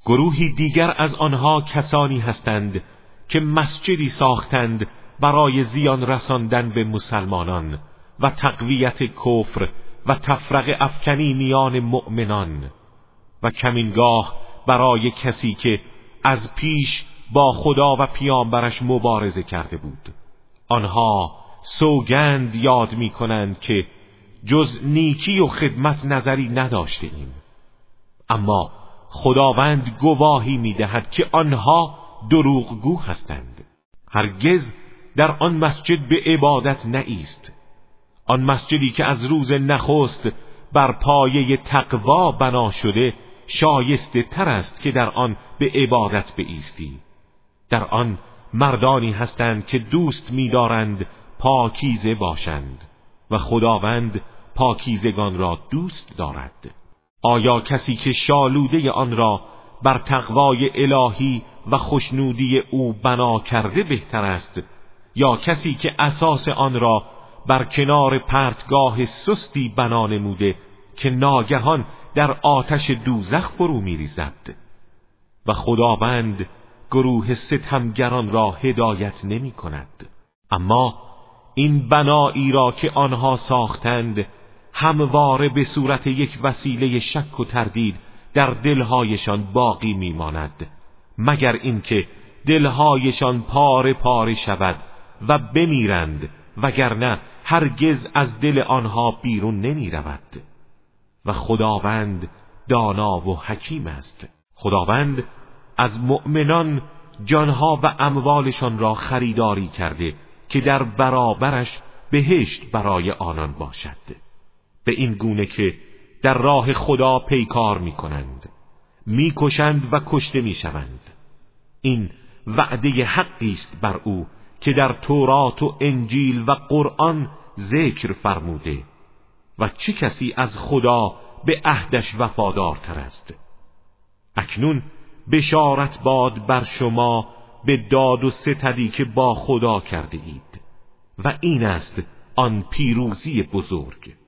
گروهی دیگر از آنها کسانی هستند که مسجدی ساختند برای زیان رساندن به مسلمانان و تقویت کفر و تفرقه افکنی میان مؤمنان و کمینگاه برای کسی که از پیش با خدا و پیامبرش مبارزه کرده بود. آنها سوگند یاد می کنند که جز نیکی و خدمت نظری نداشته ایم، اما خداوند گواهی می دهد که آنها دروغگو هستند. هرگز در آن مسجد به عبادت نایست، آن مسجدی که از روز نخست بر پایه تقوا بنا شده شایسته تر است که در آن به عبادت بایستی. در آن مردانی هستند که دوست می‌دارند پاکیزه باشند و خداوند پاکیزگان را دوست دارد. آیا کسی که شالوده آن را بر تقوای الهی و خوشنودی او بنا کرده بهتر است، یا کسی که اساس آن را بر کنار پرتگاه سستی بنا نموده که ناگهان در آتش دوزخ فرو می‌ریزد؟ و خداوند گروه ستمگران را هدایت نمی کند. اما این بنایی را که آنها ساختند همواره به صورت یک وسیله شک و تردید در دلهایشان باقی میماند، مگر اینکه دلهایشان پاره پاره شود و بمیرند، وگرنه هرگز از دل آنها بیرون نمی رود. و خداوند دانا و حکیم است. خداوند از مؤمنان جانها و اموالشان را خریداری کرده که در برابرش بهشت برای آنان باشد، به این گونه که در راه خدا پیکار می کنند، می کشند و کشته می شوند. این وعده حقی است بر او که در تورات و انجیل و قرآن ذکر فرموده. و چه کسی از خدا به عهدش وفادارتر است؟ اکنون بشارت باد بر شما به داد و ستدی که با خدا کرده اید و این است آن پیروزی بزرگ.